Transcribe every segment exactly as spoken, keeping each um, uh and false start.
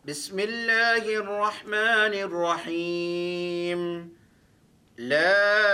بسم الله الرحمن الرحيم. لا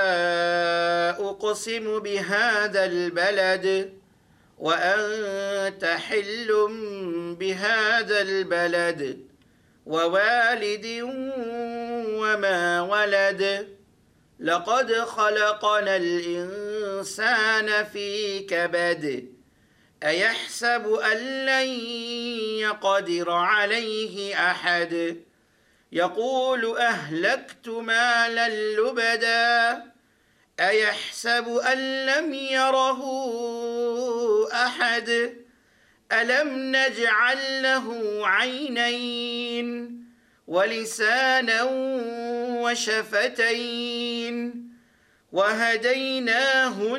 أقسم بهذا البلد وأنت حل بهذا البلد ووالد وما ولد لقد خلقنا الإنسان في كبد أيحسب أن لن يقدر عليه أحد يقول أهلكت مالا لبدا أيحسب أن لم يره أحد ألم نجعل له عينين ولسانا وشفتين وهديناه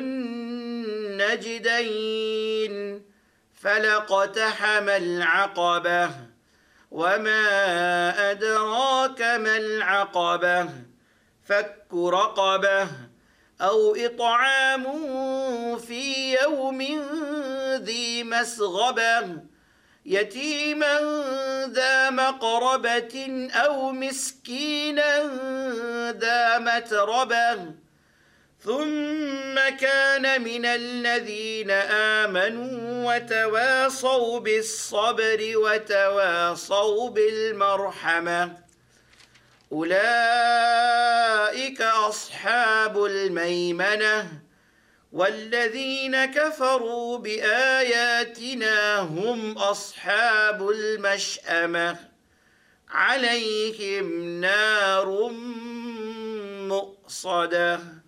النجدين فلاقتحم العقبة وما أدراك ما العقبة فك رقبة أو إطعام في يوم ذي مسغبة يتيما ذا مقربة أو مسكينا ذا متربة ثم كان من الذين آمنوا وتواصوا بالصبر وتواصوا بالمرحمة أولئك أصحاب الميمنة والذين كفروا بآياتنا هم أصحاب المشأمة عليهم نار مؤصدة.